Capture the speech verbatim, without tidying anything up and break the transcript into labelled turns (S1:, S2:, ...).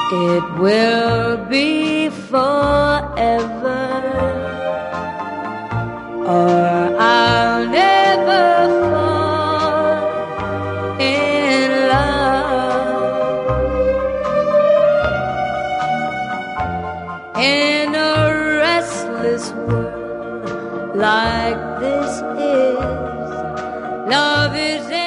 S1: It will be forever, or I'll never fall in love. In a restless world like this is, love is